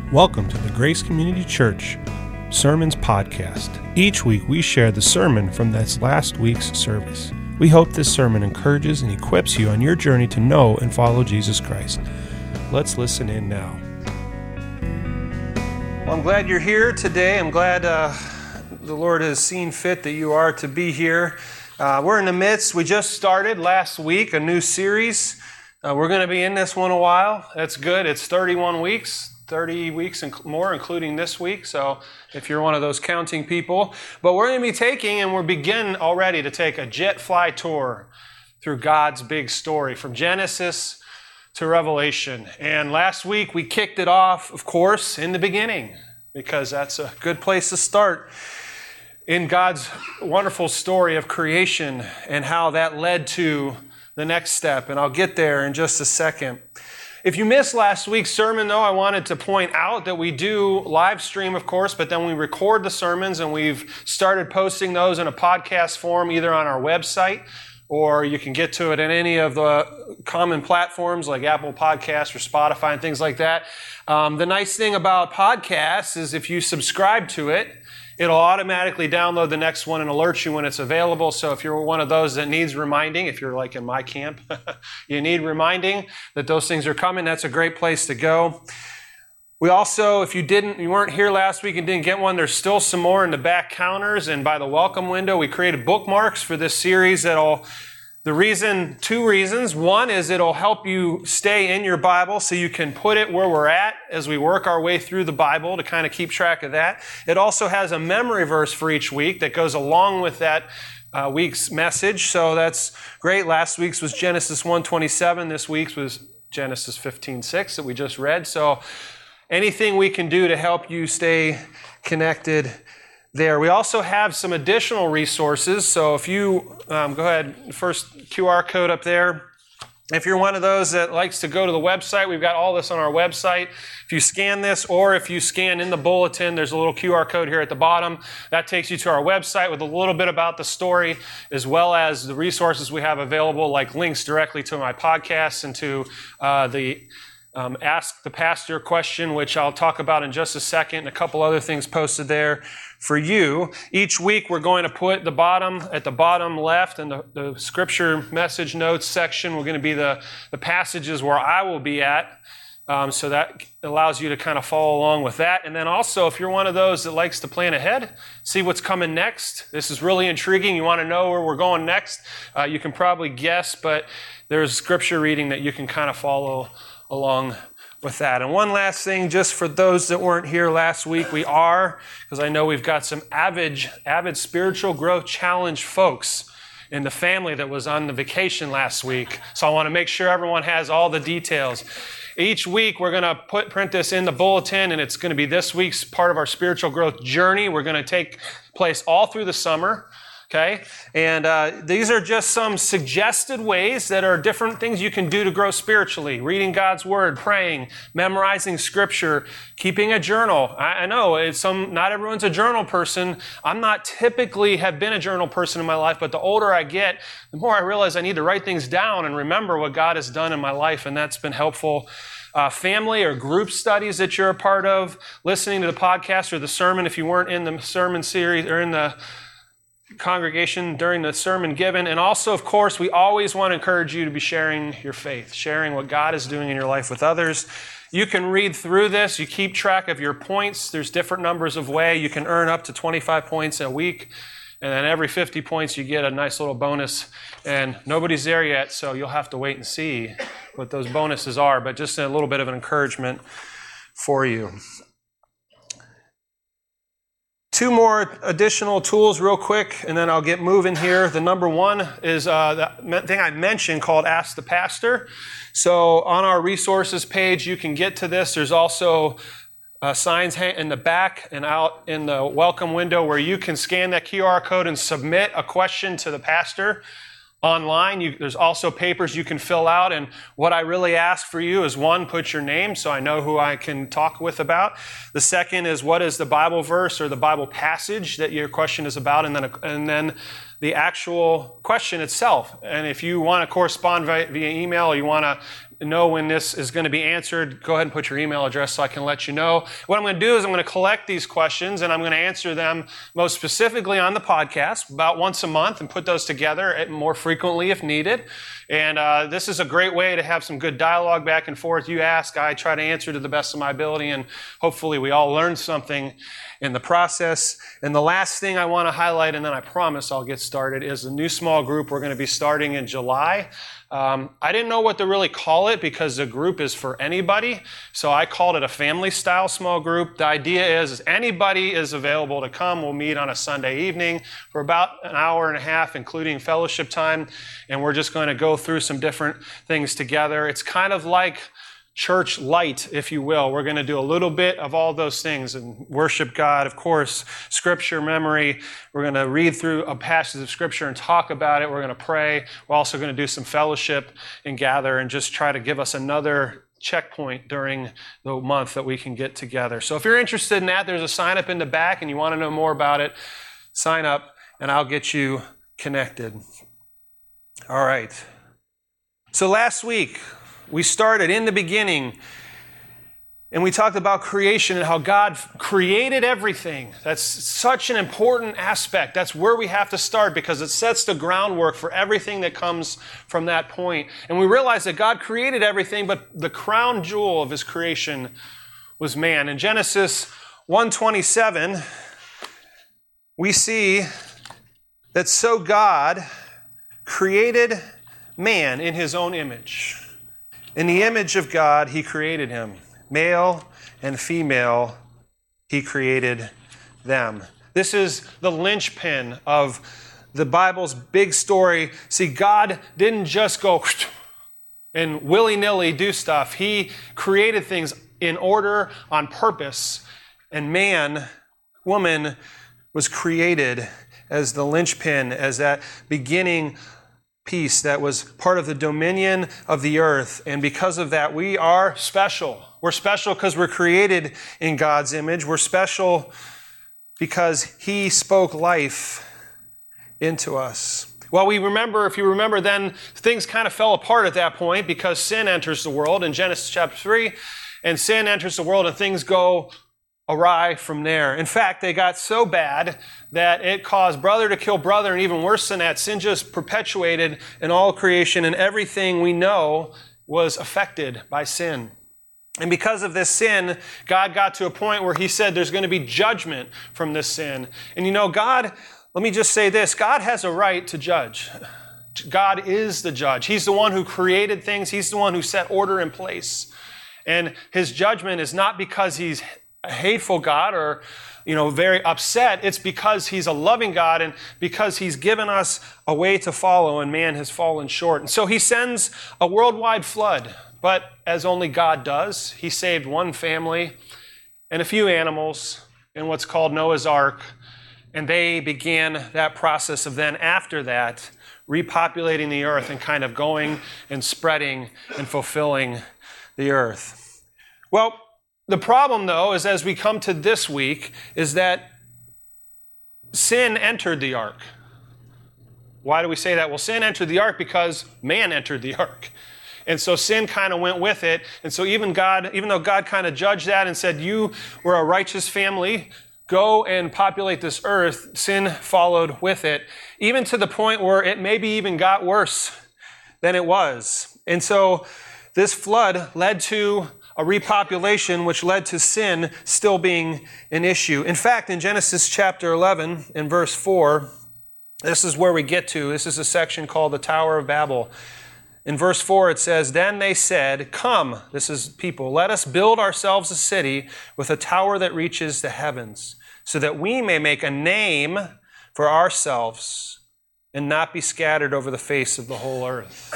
Welcome to the Grace Community Church Sermons Podcast. Each week we share the sermon from this last week's service. We hope this sermon encourages and equips you on your journey to know and follow Jesus Christ. Let's listen in now. Well, I'm glad you're here today. I'm glad the Lord has seen fit that you are to be here. We're in the midst. We just started last week a new series. We're going to be in this one a while. That's good. It's 31 weeks. 30 weeks and more, including this week, so if you're one of those counting people. But we're going to be taking, and we're beginning already to take a jet fly tour through God's big story, from Genesis to Revelation. And last week we kicked it off, of course, in the beginning, because that's a good place to start in God's wonderful story of creation and how that led to the next step. And I'll get there in just a second. If you missed last week's sermon, though, I wanted to point out that we do live stream, of course, but then we record the sermons, and we've started posting those in a podcast form, either on our website, or you can get to it in any of the common platforms like Apple Podcasts or Spotify and things like that. The nice thing about podcasts is if you subscribe to it, it'll automatically download the next one and alert you when it's available. So if you're one of those that needs reminding, if you're like in my camp, you need reminding that those things are coming, that's a great place to go. We also, if you weren't here last week and didn't get one, there's still some more in the back counters and by the welcome window. We created bookmarks for this series two reasons. One is it'll help you stay in your Bible so you can put it where we're at as we work our way through the Bible to kind of keep track of that. It also has a memory verse for each week that goes along with that week's message. So that's great. Last week's was Genesis 1:27. This week's was Genesis 15:6 that we just read. So anything we can do to help you stay connected there. We also have some additional resources. So if you go ahead, first QR code up there. If you're one of those that likes to go to the website, we've got all this on our website. If you scan this, or if you scan in the bulletin, there's a little QR code here at the bottom. That takes you to our website with a little bit about the story, as well as the resources we have available, like links directly to my podcasts and to the Ask the Pastor question, which I'll talk about in just a second, and a couple other things posted there for you. Each week we're going to put at the bottom left in the scripture message notes section, we're going to be the passages where I will be at. So that allows you to kind of follow along with that. And then also, if you're one of those that likes to plan ahead, see what's coming next. This is really intriguing. You want to know where we're going next. You can probably guess, but there's scripture reading that you can kind of follow along with that. And one last thing, just for those that weren't here last week, because I know we've got some avid spiritual growth challenge folks in the family that was on the vacation last week. So I want to make sure everyone has all the details. Each week we're going to print this in the bulletin, and it's going to be this week's part of our spiritual growth journey. We're going to take place all through the summer. Okay, and these are just some suggested ways that are different things you can do to grow spiritually. Reading God's Word, praying, memorizing Scripture, keeping a journal. I know not everyone's a journal person. I'm not typically have been a journal person in my life, but the older I get, the more I realize I need to write things down and remember what God has done in my life, and that's been helpful. Family or group studies that you're a part of, listening to the podcast or the sermon if you weren't in the sermon series or in the congregation during the sermon given. And also, of course, we always want to encourage you to be sharing your faith, sharing what God is doing in your life with others. You can read through this. You keep track of your points. There's different numbers of way. You can earn up to 25 points a week. And then every 50 points, you get a nice little bonus. And nobody's there yet, so you'll have to wait and see what those bonuses are. But just a little bit of an encouragement for you. Two more additional tools real quick, and then I'll get moving here. The number one is the thing I mentioned called Ask the Pastor. So on our resources page, you can get to this. There's also signs in the back and out in the welcome window where you can scan that QR code and submit a question to the pastor online. There's also papers you can fill out, and what I really ask for you is, one, put your name so I know who I can talk with about. The second is, what is the Bible verse or the Bible passage that your question is about, and then the actual question itself. And if you want to correspond via email, or you want to know when this is going to be answered, go ahead and put your email address so I can let you know. What I'm going to do is I'm going to collect these questions and I'm going to answer them most specifically on the podcast about once a month and put those together more frequently if needed. And this is a great way to have some good dialogue back and forth. You ask, I try to answer to the best of my ability, and hopefully we all learn something in the process. And the last thing I want to highlight, and then I promise I'll get started, is a new small group we're going to be starting in July. I didn't know what to really call it because the group is for anybody, so I called it a family-style small group. The idea is anybody is available to come. We'll meet on a Sunday evening for about an hour and a half, including fellowship time, and we're just going to go through some different things together. It's kind of like church light, if you will. We're going to do a little bit of all those things and worship God, of course, scripture memory. We're going to read through a passage of scripture and talk about it. We're going to pray. We're also going to do some fellowship and gather and just try to give us another checkpoint during the month that we can get together. So if you're interested in that, there's a sign up in the back and you want to know more about it, sign up and I'll get you connected. All right. So last week, we started in the beginning, and we talked about creation and how God created everything. That's such an important aspect. That's where we have to start because it sets the groundwork for everything that comes from that point. And we realized that God created everything, but the crown jewel of his creation was man. In Genesis 1:27, we see that so God created man in his own image. In the image of God, he created him. Male and female, he created them. This is the linchpin of the Bible's big story. See, God didn't just go and willy-nilly do stuff. He created things in order, on purpose. And man, woman, was created as the linchpin, as that beginning piece that was part of the dominion of the earth. And because of that, we are special. We're special because we're created in God's image. We're special because he spoke life into us. Well, if you remember then, things kind of fell apart at that point because sin enters the world in Genesis chapter 3. And sin enters the world and things go awry from there. In fact, they got so bad that it caused brother to kill brother, and even worse than that, sin just perpetuated in all creation, and everything we know was affected by sin. And because of this sin, God got to a point where he said there's going to be judgment from this sin. And you know, God, let me just say this, God has a right to judge. God is the judge. He's the one who created things. He's the one who set order in place. And his judgment is not because he's a hateful God or, very upset. It's because he's a loving God and because he's given us a way to follow and man has fallen short. And so he sends a worldwide flood, but as only God does, he saved one family and a few animals in what's called Noah's Ark. And they began that process of then after that, repopulating the earth and kind of going and spreading and fulfilling the earth. Well, the problem, though, is as we come to this week, is that sin entered the ark. Why do we say that? Well, sin entered the ark because man entered the ark. And so sin kind of went with it. And so even though God kind of judged that and said, you were a righteous family, go and populate this earth, sin followed with it, even to the point where it maybe even got worse than it was. And so this flood led to a repopulation, which led to sin still being an issue. In fact, in Genesis chapter 11, in verse 4, this is where we get to. This is a section called the Tower of Babel. In verse 4, it says, "Then they said, 'Come,'" this is people, "'let us build ourselves a city with a tower that reaches the heavens, so that we may make a name for ourselves and not be scattered over the face of the whole earth.'"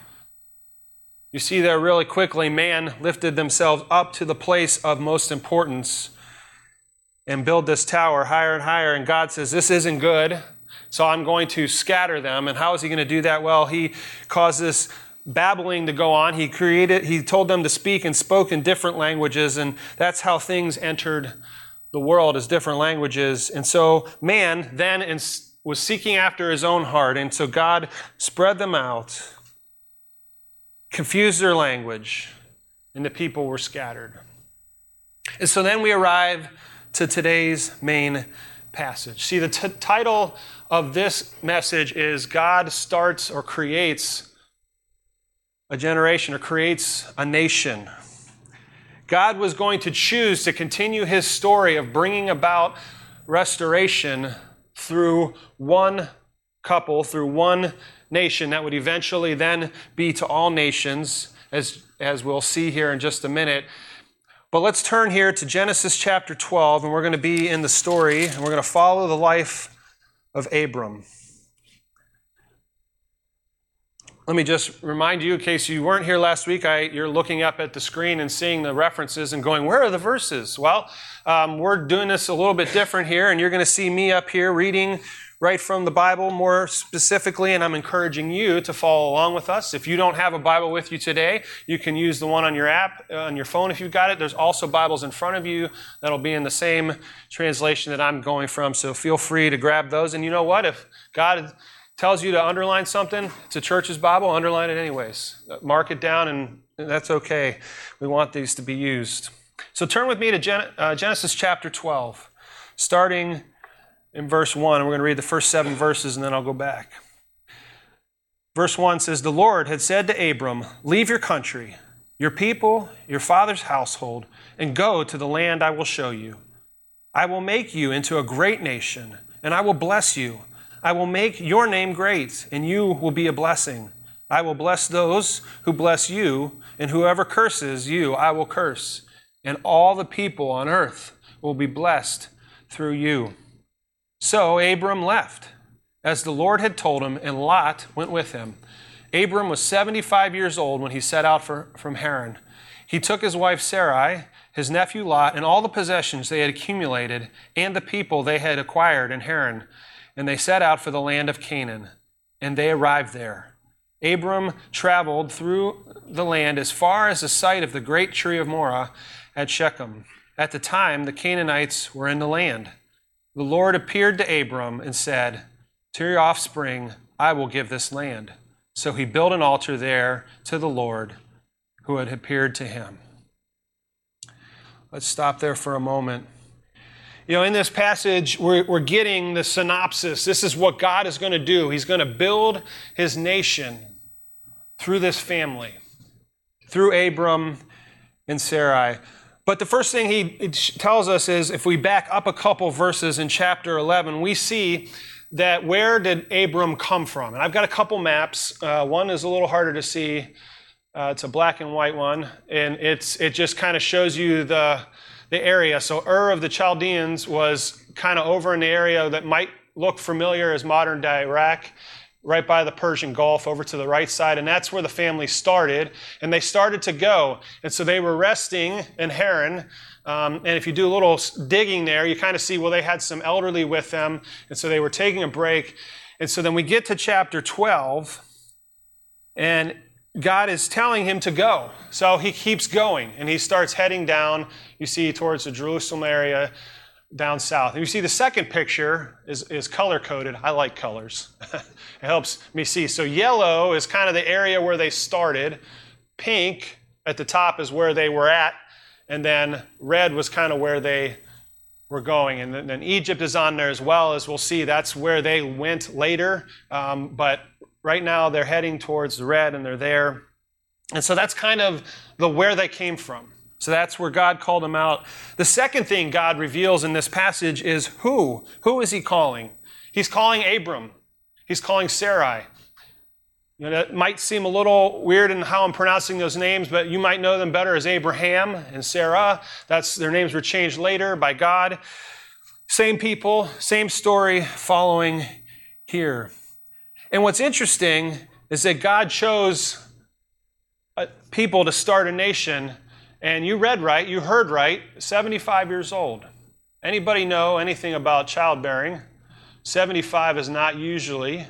You see there really quickly, man lifted themselves up to the place of most importance and build this tower higher and higher. And God says, this isn't good, so I'm going to scatter them. And how is he going to do that? Well, he caused this babbling to go on. He told them to speak and spoke in different languages. And that's how things entered the world, as different languages. And so man then, was seeking after his own heart, and so God spread them out, confused their language, and the people were scattered. And so then we arrive to today's main passage. See, the title of this message is God starts or creates a generation or creates a nation. God was going to choose to continue his story of bringing about restoration through one couple, through one nation that would eventually then be to all nations, as we'll see here in just a minute. But let's turn here to Genesis chapter 12, and we're going to be in the story, and we're going to follow the life of Abram. Let me just remind you, in case you weren't here last week, you're looking up at the screen and seeing the references and going, where are the verses? Well, we're doing this a little bit different here, and you're going to see me up here reading right from the Bible more specifically, and I'm encouraging you to follow along with us. If you don't have a Bible with you today, you can use the one on your app, on your phone if you've got it. There's also Bibles in front of you that'll be in the same translation that I'm going from, so feel free to grab those. And you know what? If God tells you to underline something, it's a church's Bible, underline it anyways. Mark it down, and that's okay. We want these to be used. So turn with me to Genesis chapter 12, starting in verse 1. And we're going to read the first 7 verses, and then I'll go back. Verse 1 says, "The Lord had said to Abram, 'Leave your country, your people, your father's household, and go to the land I will show you. I will make you into a great nation, and I will bless you. I will make your name great, and you will be a blessing. I will bless those who bless you, and whoever curses you, I will curse. And all the people on earth will be blessed through you.' So Abram left, as the Lord had told him, and Lot went with him. Abram was 75 years old when he set out from Haran. He took his wife Sarai, his nephew Lot, and all the possessions they had accumulated, and the people they had acquired in Haran. And they set out for the land of Canaan, and they arrived there. Abram traveled through the land as far as the site of the great tree of Moreh at Shechem. At the time, the Canaanites were in the land. The Lord appeared to Abram and said, 'To your offspring I will give this land.' So he built an altar there to the Lord who had appeared to him." Let's stop there for a moment. You know, in this passage, we're getting the synopsis. This is what God is going to do. He's going to build his nation through this family, through Abram and Sarai. But the first thing he tells us is, if we back up a couple verses in chapter 11, we see that where did Abram come from? And I've got a couple maps. One is a little harder to see. It's a black and white one, and it just kind of shows you the area. So Ur of the Chaldeans was kind of over in the area that might look familiar as modern-day Iraq, right by the Persian Gulf over to the right side. And that's where the family started. And they started to go. And so they were resting in Haran. And if you do a little digging there, you kind of see, well, they had some elderly with them. And so they were taking a break. And so then we get to chapter 12. And God is telling him to go. So he keeps going. And he starts heading down, you see, towards the Jerusalem area, down south. And you see the second picture is color-coded. I like colors. It helps me see. So yellow is kind of the area where they started. Pink at the top is where they were at. And then red was kind of where they were going. And then Egypt is on there as well, as we'll see. That's where they went later. But right now they're heading towards the red, and they're there. And so that's kind of where they came from. So that's where God called them out. The second thing God reveals in this passage is who. Who is he calling? He's calling Abram. He's calling Sarai. You know, that might seem a little weird in how I'm pronouncing those names, but you might know them better as Abraham and Sarah. Their names were changed later by God. Same people, same story following here. And what's interesting is that God chose people to start a nation. And you read right, you heard right, 75 years old. Anybody know anything about childbearing? 75 is not usually,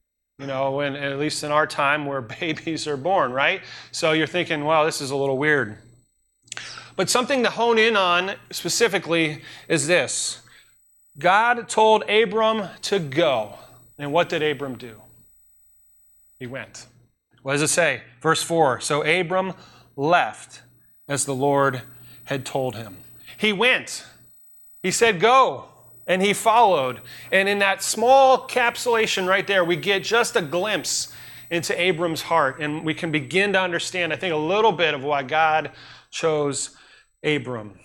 at least in our time, where babies are born, right? So you're thinking, wow, this is a little weird. But something to hone in on specifically is this. God told Abram to go. And what did Abram do? He went. What does it say? Verse 4, so Abram left as the Lord had told him. He went. He said, go. And he followed. And in that small capsulation right there, we get just a glimpse into Abram's heart. And we can begin to understand, I think, a little bit of why God chose Abram.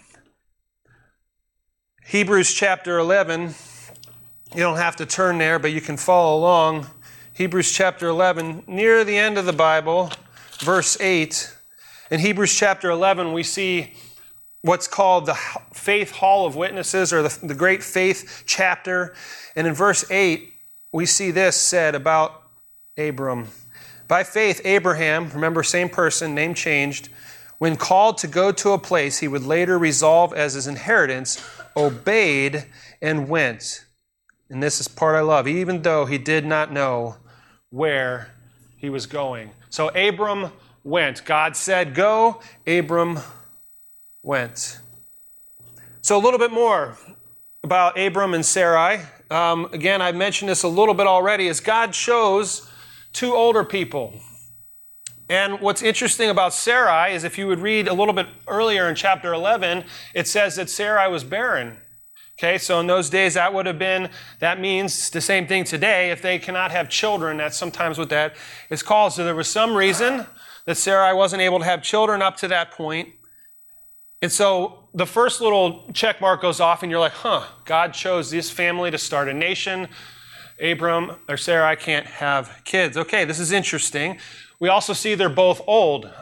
Hebrews chapter 11, you don't have to turn there, but you can follow along. Hebrews chapter 11, near the end of the Bible, verse 8. In Hebrews chapter 11, we see what's called the Faith Hall of Witnesses, or the Great Faith chapter. And in verse 8, we see this said about Abram. By faith, Abraham, remember, same person, name changed, when called to go to a place he would later resolve as his inheritance, obeyed and went. And this is part I love, even though he did not know where he was going. So Abram went. God said, go. Abram went. So a little bit more about Abram and Sarai. Again, I mentioned this a little bit already, is God chose two older people. And what's interesting about Sarai is if you would read a little bit earlier in chapter 11, it says that Sarai was barren. Okay, so in those days that means the same thing today. If they cannot have children, that's sometimes what that is called. So there was some reason that Sarai wasn't able to have children up to that point. And so the first little check mark goes off and you're like, God chose this family to start a nation. Abram or Sarai can't have kids. Okay, this is interesting. We also see they're both older.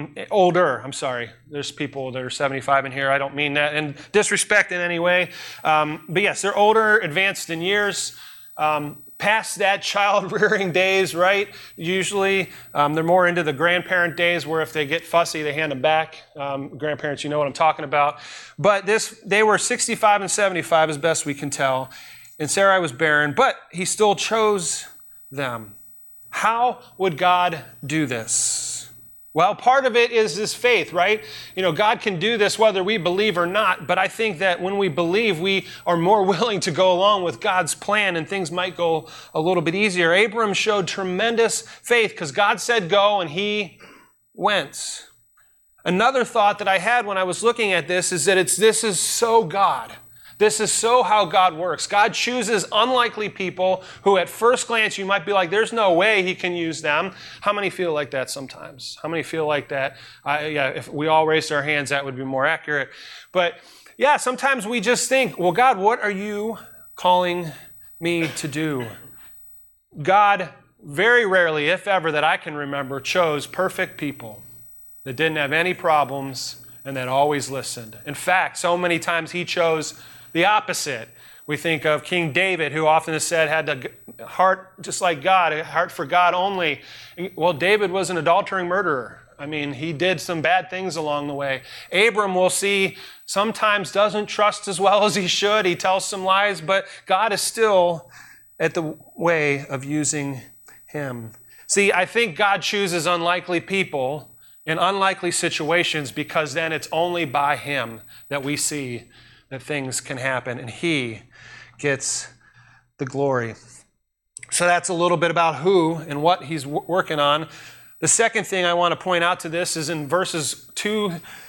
There's people that are 75 in here. I don't mean that in disrespect in any way. But yes, they're older, advanced in years, past that child-rearing days, right? Usually they're more into the grandparent days where if they get fussy, they hand them back. Grandparents, you know what I'm talking about. But they were 65 and 75 as best we can tell. And Sarai was barren, but he still chose them. How would God do this? Well, part of it is this faith, right? God can do this whether we believe or not, but I think that when we believe, we are more willing to go along with God's plan and things might go a little bit easier. Abram showed tremendous faith because God said go and he went. Another thought that I had when I was looking at this is that this is so God. This is so how God works. God chooses unlikely people who at first glance you might be like, there's no way he can use them. How many feel like that sometimes? How many feel like that? If we all raised our hands, that would be more accurate. But yeah, sometimes we just think, well, God, what are you calling me to do? God very rarely, if ever, that I can remember, chose perfect people that didn't have any problems and that always listened. In fact, so many times he chose the opposite. We think of King David, who often is said had a heart just like God, a heart for God only. Well, David was an adultering murderer. I mean, he did some bad things along the way. Abram, we'll see, sometimes doesn't trust as well as he should. He tells some lies, but God is still at the way of using him. See, I think God chooses unlikely people in unlikely situations because then it's only by him that we see that things can happen, and he gets the glory. So that's a little bit about who and what he's working on. The second thing I want to point out to this is in verses 2,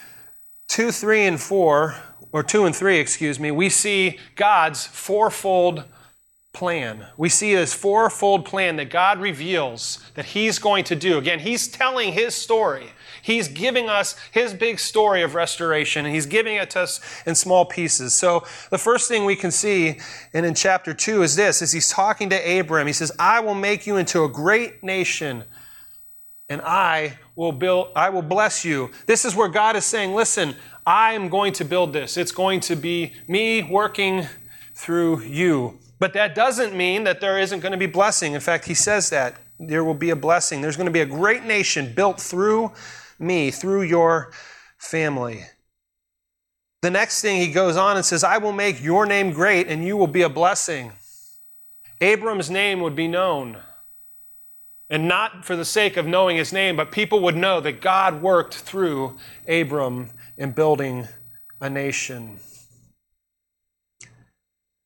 3, and 4, or 2 and 3, we see God's fourfold plan. We see this fourfold plan that God reveals that he's going to do. Again, he's telling his story. He's giving us his big story of restoration, and he's giving it to us in small pieces. So the first thing we can see in chapter 2 is this, is he's talking to Abram. He says, I will make you into a great nation, and I will bless you. This is where God is saying, listen, I am going to build this. It's going to be me working through you. But that doesn't mean that there isn't going to be blessing. In fact, he says that there will be a blessing. There's going to be a great nation built through me, through your family. The next thing he goes on and says, I will make your name great and you will be a blessing. Abram's name would be known. And not for the sake of knowing his name, but people would know that God worked through Abram in building a nation.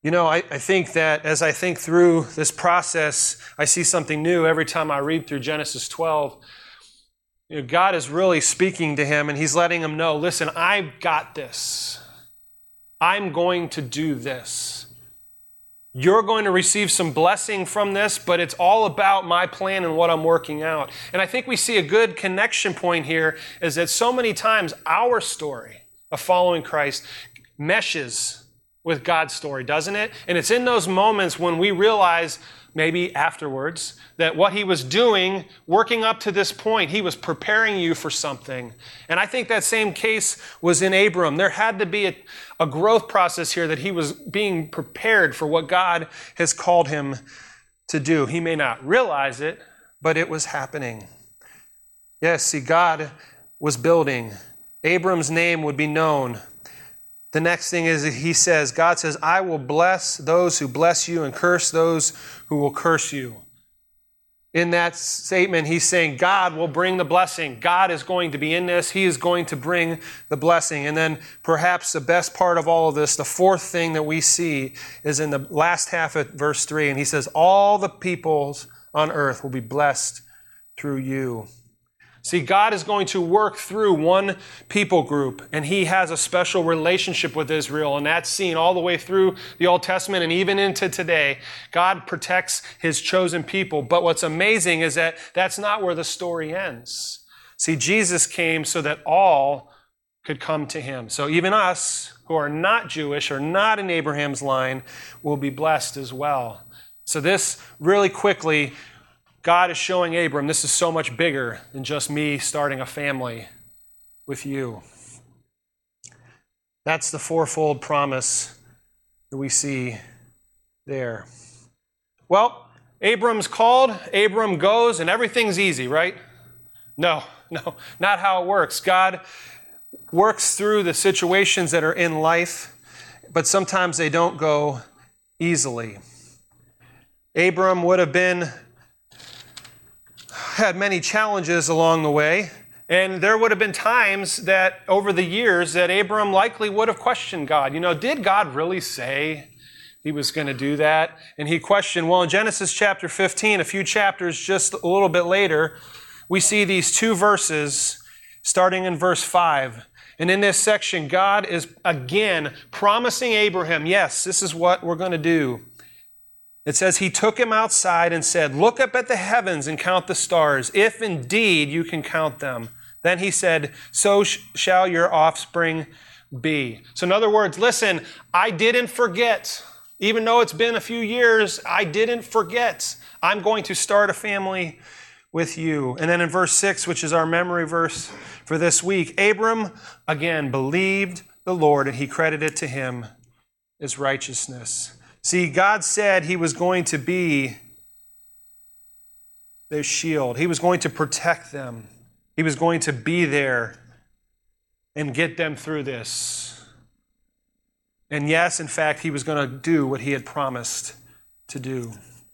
I think that as I think through this process, I see something new every time I read through Genesis 12. God is really speaking to him, and he's letting him know, listen, I've got this. I'm going to do this. You're going to receive some blessing from this, but it's all about my plan and what I'm working out. And I think we see a good connection point here is that so many times our story of following Christ meshes with God's story, doesn't it? And it's in those moments when we realize, maybe afterwards, that what he was doing, working up to this point, he was preparing you for something. And I think that same case was in Abram. There had to be a growth process here that he was being prepared for what God has called him to do. He may not realize it, but it was happening. Yes, see, God was building. Abram's name would be known. The next thing is God says, I will bless those who bless you and curse those who will curse you. In that statement, he's saying God will bring the blessing. God is going to be in this. He is going to bring the blessing. And then perhaps the best part of all of this, the fourth thing that we see is in the last half of verse 3. And he says, all the peoples on earth will be blessed through you. See, God is going to work through one people group, and he has a special relationship with Israel, and that's seen all the way through the Old Testament and even into today. God protects his chosen people, but what's amazing is that that's not where the story ends. See, Jesus came so that all could come to him. So even us who are not Jewish or not in Abraham's line will be blessed as well. So this really quickly, God is showing Abram, this is so much bigger than just me starting a family with you. That's the fourfold promise that we see there. Well, Abram's called, Abram goes, and everything's easy, right? No, not how it works. God works through the situations that are in life, but sometimes they don't go easily. Abram would have had many challenges along the way, and there would have been times that over the years that Abram likely would have questioned God. Did God really say he was going to do that? And he questioned. Well, in Genesis chapter 15, a few chapters just a little bit later, we see these two verses starting in verse 5. And in this section, God is again promising Abraham, yes, this is what we're going to do. It says, he took him outside and said, look up at the heavens and count the stars, if indeed you can count them. Then he said, so shall your offspring be. So in other words, listen, I didn't forget. Even though it's been a few years, I didn't forget. I'm going to start a family with you. And then in verse 6, which is our memory verse for this week, Abram again believed the Lord, and he credited to him as righteousness. See, God said he was going to be their shield. He was going to protect them. He was going to be there and get them through this. And yes, in fact, he was going to do what he had promised to do.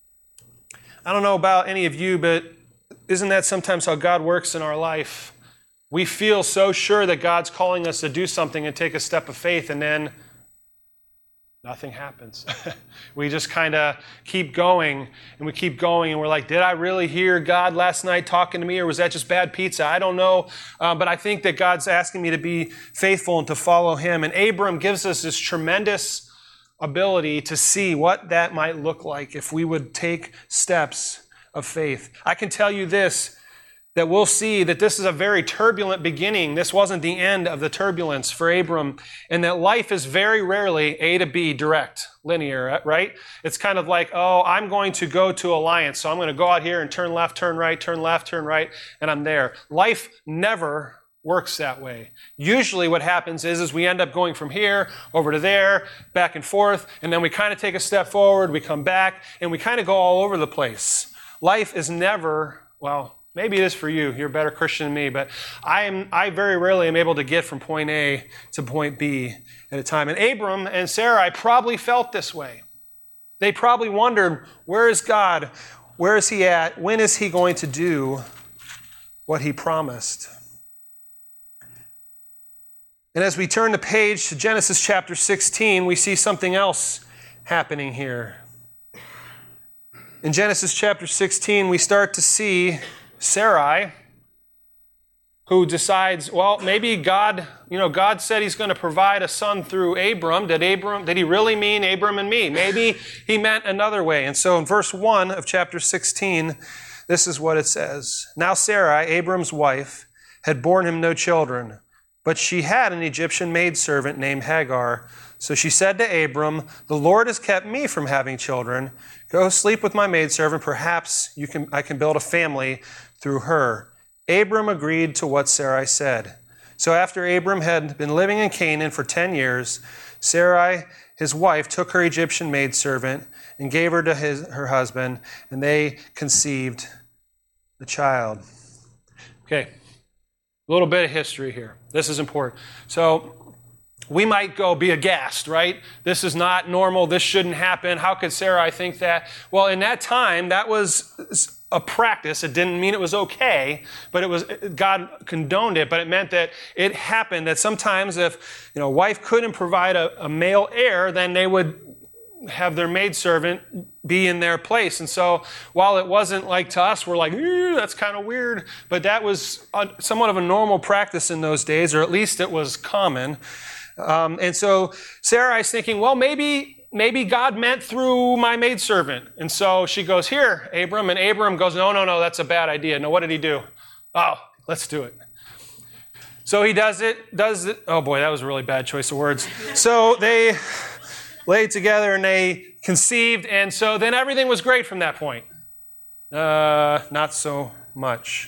I don't know about any of you, but isn't that sometimes how God works in our life? We feel so sure that God's calling us to do something and take a step of faith, and then nothing happens. We just kind of keep going, and we keep going, and we're like, did I really hear God last night talking to me, or was that just bad pizza? I don't know, but I think that God's asking me to be faithful and to follow him. And Abram gives us this tremendous ability to see what that might look like if we would take steps of faith. I can tell you this, that we'll see that this is a very turbulent beginning. This wasn't the end of the turbulence for Abram, and that life is very rarely A to B direct, linear, right? It's kind of like, oh, I'm going to go to Alliance, so I'm going to go out here and turn left, turn right, turn left, turn right, and I'm there. Life never works that way. Usually what happens is we end up going from here over to there, back and forth, and then we kind of take a step forward, we come back, and we kind of go all over the place. Life is never, well, maybe it is for you. You're a better Christian than me, but I very rarely am able to get from point A to point B at a time. And Abram and Sarai probably felt this way. They probably wondered, where is God? Where is he at? When is he going to do what he promised? And as we turn the page to Genesis chapter 16, we see something else happening here. In Genesis chapter 16, we start to see Sarai, who decides, well, maybe God said he's going to provide a son through Abram. Did he really mean Abram and me? Maybe he meant another way. And so in verse 1 of chapter 16, this is what it says. Now Sarai, Abram's wife, had borne him no children, but she had an Egyptian maidservant named Hagar. So she said to Abram, "The Lord has kept me from having children. Go sleep with my maidservant. Perhaps I can build a family through her." Abram agreed to what Sarai said. So after Abram had been living in Canaan for 10 years, Sarai, his wife, took her Egyptian maidservant and gave her to her husband, and they conceived the child. Okay, a little bit of history here. This is important. So we might go be aghast, right? This is not normal. This shouldn't happen. How could Sarai think that? Well, in that time, that was a practice. It didn't mean it was okay, but God condoned it, but it meant that it happened that sometimes if a wife couldn't provide a male heir, then they would have their maidservant be in their place. And so while it wasn't like to us, we're like, that's kind of weird, but that was somewhat of a normal practice in those days, or at least it was common. And so Sarai's thinking, well, maybe God meant through my maidservant. And so she goes, "Here, Abram." And Abram goes, no, that's a bad idea. No, what did he do? Oh, let's do it. So he does it. Oh boy, that was a really bad choice of words. So they laid together and they conceived. And so then everything was great from that point. Not so much.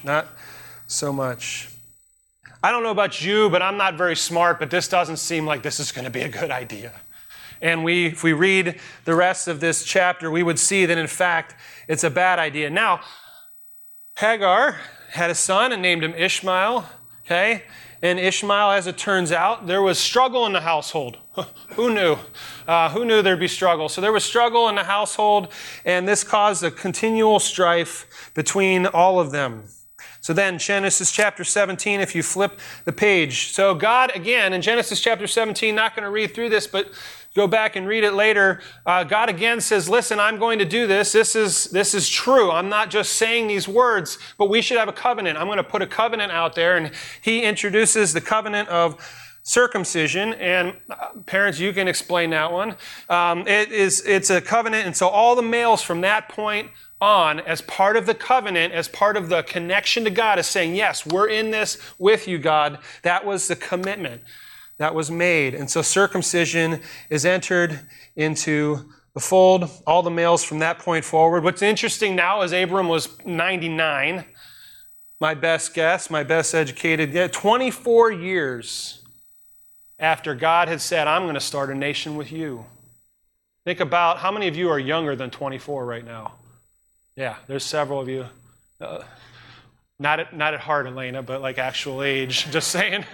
I don't know about you, but I'm not very smart, but this doesn't seem like this is going to be a good idea. And if we read the rest of this chapter, we would see that, in fact, it's a bad idea. Now, Hagar had a son and named him Ishmael, okay? And Ishmael, as it turns out, there was struggle in the household. Who knew? Who knew there'd be struggle? So there was struggle in the household, and this caused a continual strife between all of them. So then, Genesis chapter 17, if you flip the page. So God, again, in Genesis chapter 17, not going to read through this, but go back and read it later. God again says, listen, I'm going to do this. This is true. I'm not just saying these words, but we should have a covenant. I'm going to put a covenant out there. And he introduces the covenant of circumcision. And parents, you can explain that one. It's a covenant. And so all the males from that point on, as part of the covenant, as part of the connection to God, is saying, yes, we're in this with you, God. That was the commitment that was made. And so circumcision is entered into the fold, all the males from that point forward. What's interesting now is Abram was 99, my best guess, my best educated, 24 years after God had said, I'm going to start a nation with you. Think about how many of you are younger than 24 right now? Yeah, there's several of you. Not at heart, Elena, but like actual age. Just saying.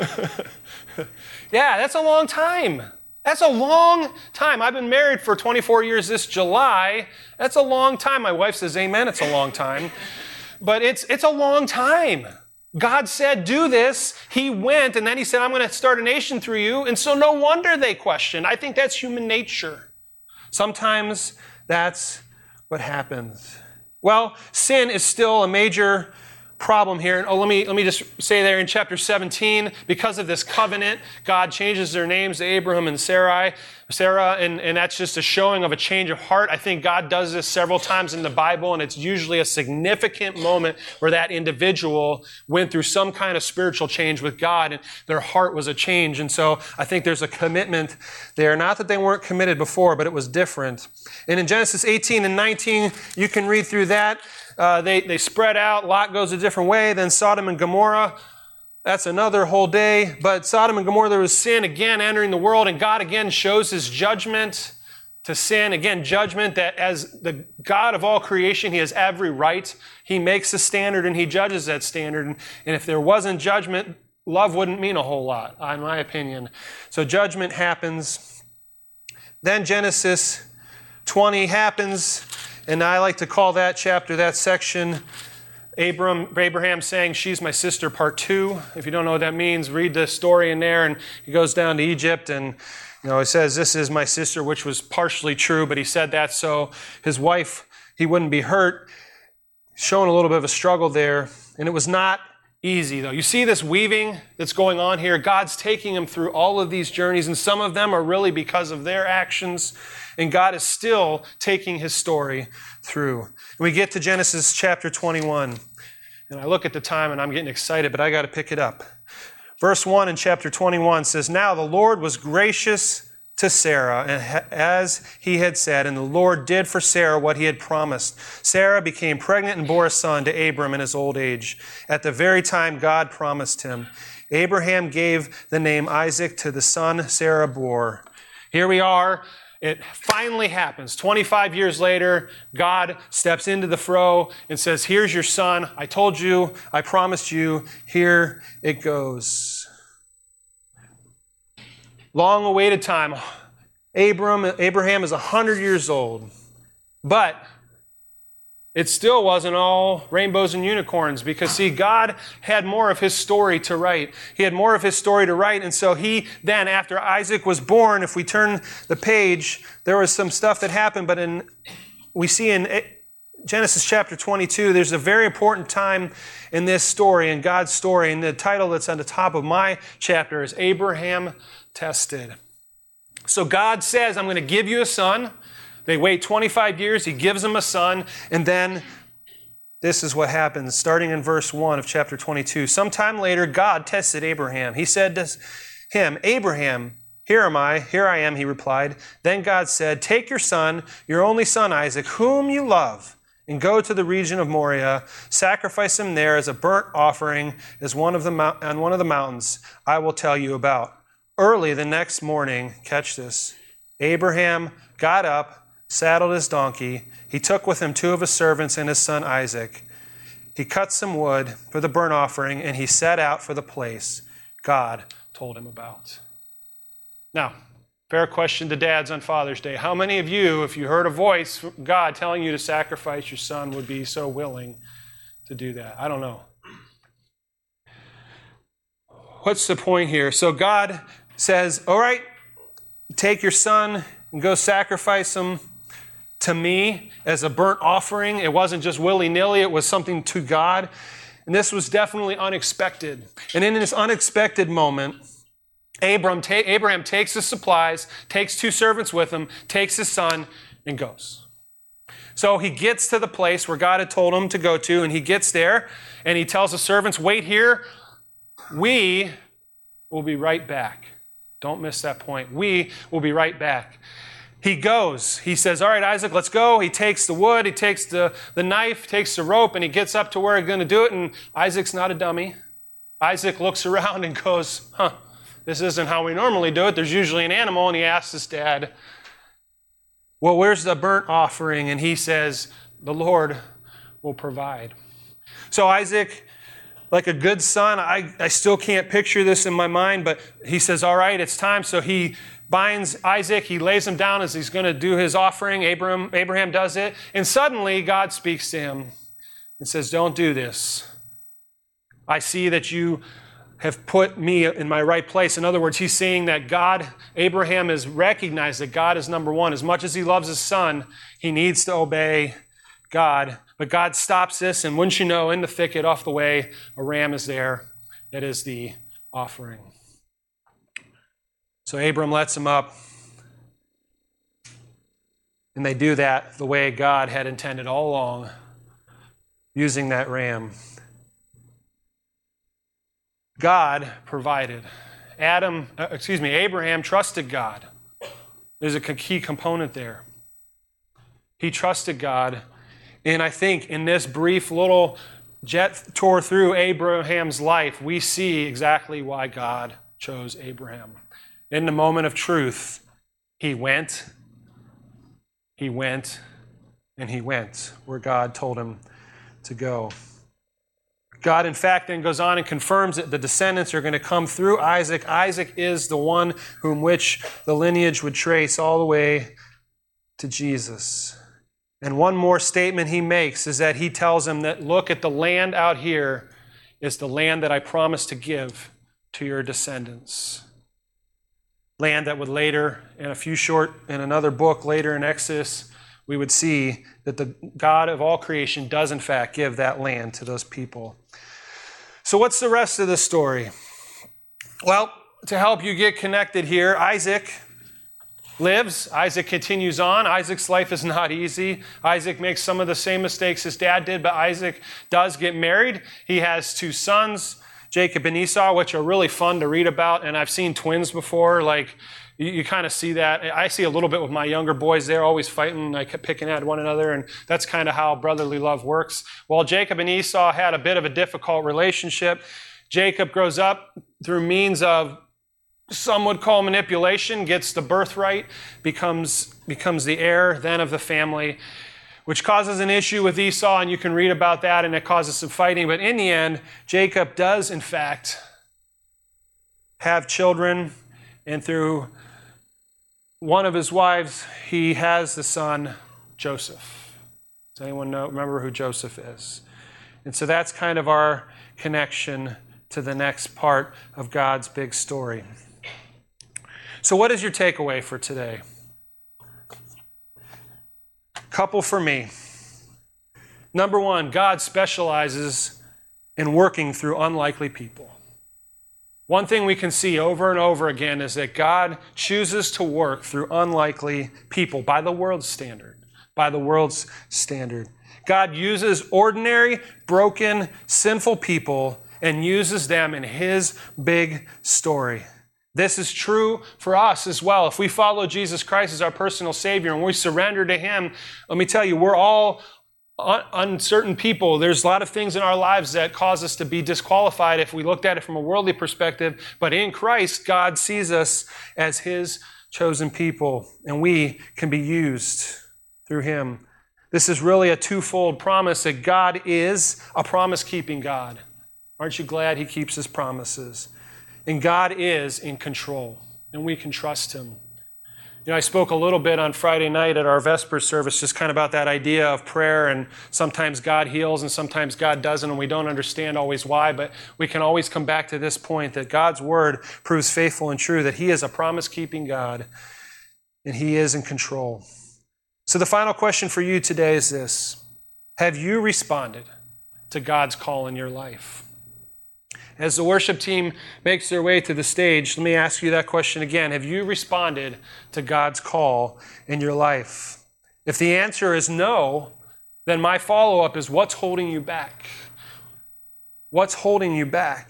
Yeah, that's a long time. That's a long time. I've been married for 24 years this July. That's a long time. My wife says, amen, it's a long time. But it's a long time. God said, do this. He went, and then he said, I'm going to start a nation through you. And so no wonder they questioned. I think that's human nature. Sometimes that's what happens. Well, sin is still a major problem here. And let me just say there in chapter 17, because of this covenant, God changes their names to Abraham and Sarah, and that's just a showing of a change of heart. I think God does this several times in the Bible, and it's usually a significant moment where that individual went through some kind of spiritual change with God, and their heart was a change. And so I think there's a commitment there. Not that they weren't committed before, but it was different. And in Genesis 18 and 19, you can read through that. They spread out. Lot goes a different way. Then Sodom and Gomorrah. That's another whole day. But Sodom and Gomorrah, there was sin again entering the world. And God again shows his judgment to sin. Again, judgment that as the God of all creation, he has every right. He makes a standard and he judges that standard. And if there wasn't judgment, love wouldn't mean a whole lot, in my opinion. So judgment happens. Then Genesis 20 happens. And I like to call that chapter, that section, Abraham saying, she's my sister, part 2. If you don't know what that means, read the story in there. And he goes down to Egypt and, He says, "This is my sister," which was partially true, but he said that so his wife, he wouldn't be hurt. Showing a little bit of a struggle there. And it was not easy, though. You see this weaving that's going on here? God's taking him through all of these journeys, and some of them are really because of their actions, and God is still taking his story through. And we get to Genesis chapter 21, and I look at the time, and I'm getting excited, but I got to pick it up. Verse 1 in chapter 21 says, "Now the Lord was gracious to Sarah, as he had said, and the Lord did for Sarah what he had promised. Sarah became pregnant and bore a son to Abram in his old age, at the very time God promised him. Abraham gave the name Isaac to the son Sarah bore." Here we are. It finally happens. 25 years later, God steps into the fray and says, "Here's your son. I told you. I promised you. Here it goes." Long-awaited time. Abraham is 100 years old. But it still wasn't all rainbows and unicorns, because, see, God had more of his story to write. He had more of his story to write, and so he then, after Isaac was born, if we turn the page, there was some stuff that happened, but we see in Genesis chapter 22, there's a very important time in this story, in God's story, and the title that's on the top of my chapter is Abraham Tested. So God says, "I'm going to give you a son." They wait 25 years. He gives them a son. And then this is what happens, starting in verse 1 of chapter 22. "Sometime later, God tested Abraham. He said to him, 'Abraham, here am I.' 'Here I am,' he replied. Then God said, 'Take your son, your only son Isaac, whom you love, and go to the region of Moriah. Sacrifice him there as a burnt offering on one of the mountains I will tell you about.' Early the next morning," catch this, "Abraham got up, saddled his donkey. He took with him 2 of his servants and his son Isaac. He cut some wood for the burnt offering, and he set out for the place God told him about." Now, fair question to dads on Father's Day. How many of you, if you heard a voice from God telling you to sacrifice your son, would be so willing to do that? I don't know. What's the point here? So God says, "All right, take your son and go sacrifice him to me as a burnt offering." It wasn't just willy-nilly. It was something to God. And this was definitely unexpected. And in this unexpected moment, Abraham takes his supplies, takes 2 servants with him, takes his son, and goes. So he gets to the place where God had told him to go to, and he gets there, and he tells the servants, "Wait here. We will be right back." Don't miss that point. We will be right back. He goes. He says, "All right, Isaac, let's go." He takes the wood, he takes the knife, takes the rope, and he gets up to where he's going to do it. And Isaac's not a dummy. Isaac looks around and goes, "This isn't how we normally do it. There's usually an animal." And he asks his dad, "Well, where's the burnt offering?" And he says, "The Lord will provide." So Isaac, like a good son, I still can't picture this in my mind, but he says, "All right, it's time." So he binds Isaac. He lays him down as he's going to do his offering. Abraham does it. And suddenly God speaks to him and says, "Don't do this. I see that you have put me in my right place." In other words, he's saying that Abraham has recognized that God is number one. As much as he loves his son, he needs to obey God. But God stops this, and wouldn't you know, in the thicket off the way, a ram is there. That is the offering. So Abram lets him up, and they do that the way God had intended all along, using that ram. God provided. Abraham trusted God. There's a key component there. He trusted God. And I think in this brief little jet tour through Abraham's life, we see exactly why God chose Abraham. In the moment of truth, he went, and he went where God told him to go. God, in fact, then goes on and confirms that the descendants are going to come through Isaac. Isaac is the one whom which the lineage would trace all the way to Jesus. And one more statement he makes is that he tells him that, look, at the land out here is the land that I promised to give to your descendants. land that would later, in another book later in Exodus, we would see that the God of all creation does in fact give that land to those people. So what's the rest of the story? Well, to help you get connected here, Isaac lives. Isaac continues on. Isaac's life is not easy. Isaac makes some of the same mistakes his dad did, but Isaac does get married. He has 2 sons, Jacob and Esau, which are really fun to read about. And I've seen twins before. Like, you kind of see that. I see a little bit with my younger boys. They're always fighting, like picking at one another. And that's kind of how brotherly love works. Well, Jacob and Esau had a bit of a difficult relationship. Jacob grows up through means of, some would call manipulation, gets the birthright, becomes the heir then of the family, which causes an issue with Esau, and you can read about that, and it causes some fighting. But in the end, Jacob does, in fact, have children, and through one of his wives, he has the son Joseph. Does anyone remember who Joseph is? And so that's kind of our connection to the next part of God's big story. So what is your takeaway for today? Couple for me. Number 1, God specializes in working through unlikely people. One thing we can see over and over again is that God chooses to work through unlikely people by the world's standard. By the world's standard. God uses ordinary, broken, sinful people and uses them in His big story. This is true for us as well. If we follow Jesus Christ as our personal Savior and we surrender to Him, let me tell you, we're all uncertain people. There's a lot of things in our lives that cause us to be disqualified if we looked at it from a worldly perspective. But in Christ, God sees us as His chosen people, and we can be used through Him. This is really a twofold promise that God is a promise-keeping God. Aren't you glad He keeps His promises? And God is in control, and we can trust Him. You know, I spoke a little bit on Friday night at our Vesper service just kind of about that idea of prayer, and sometimes God heals and sometimes God doesn't, and we don't understand always why, but we can always come back to this point that God's Word proves faithful and true, that He is a promise-keeping God, and He is in control. So the final question for you today is this: have you responded to God's call in your life? As the worship team makes their way to the stage, let me ask you that question again. Have you responded to God's call in your life? If the answer is no, then my follow-up is, what's holding you back? What's holding you back?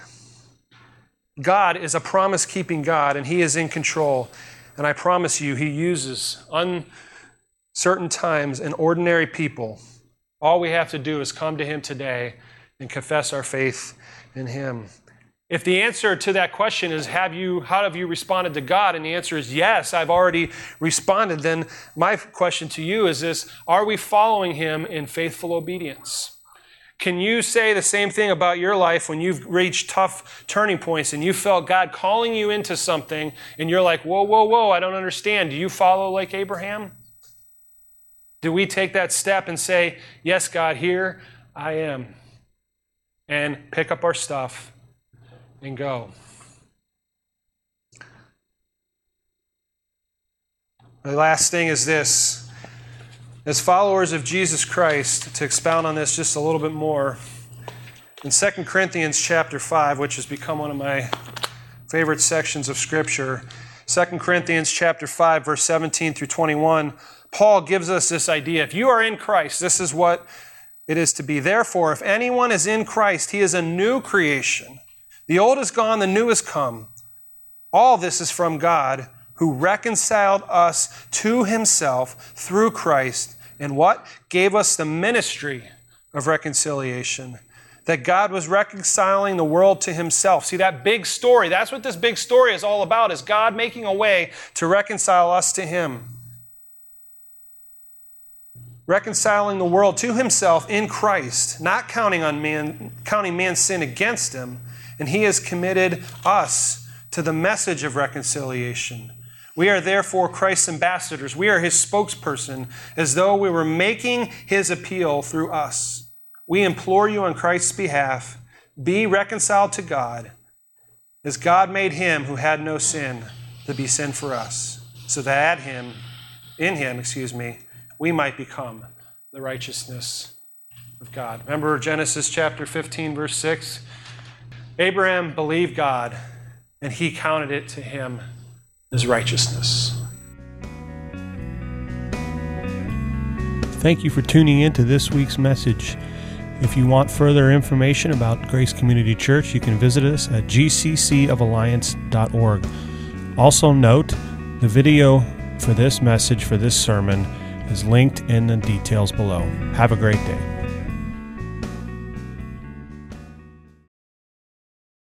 God is a promise-keeping God, and He is in control. And I promise you, He uses uncertain times and ordinary people. All we have to do is come to Him today and confess our faith in Him. If the answer to that question is, how have you responded to God? And the answer is yes, I've already responded. Then my question to you is this: are we following Him in faithful obedience? Can you say the same thing about your life when you've reached tough turning points and you felt God calling you into something and you're like, whoa, I don't understand. Do you follow like Abraham? Do we take that step and say, yes, God, here I am, and pick up our stuff and go? The last thing is this: as followers of Jesus Christ, to expound on this just a little bit more, in 2 Corinthians chapter 5, which has become one of my favorite sections of Scripture, 2 Corinthians chapter 5, verse 17 through 21, Paul gives us this idea. If you are in Christ, this is what it is to be. Therefore, if anyone is in Christ, he is a new creation. The old is gone, the new has come. All this is from God, who reconciled us to Himself through Christ, and what? Gave us the ministry of reconciliation. That God was reconciling the world to Himself. See, that big story, that's what this big story is all about, is God making a way to reconcile us to Him. Reconciling the world to Himself in Christ, not counting man's sin against Him, and He has committed us to the message of reconciliation. We are therefore Christ's ambassadors. We are His spokesperson, as though we were making His appeal through us. We implore you on Christ's behalf, be reconciled to God, as God made Him who had no sin to be sin for us, so that in him, we might become the righteousness of God. Remember Genesis chapter 15, verse 6? Abraham believed God, and he counted it to him as righteousness. Thank you for tuning in to this week's message. If you want further information about Grace Community Church, you can visit us at gccofalliance.org. Also note, the video for this message, for this sermon, is linked in the details below. Have a great day.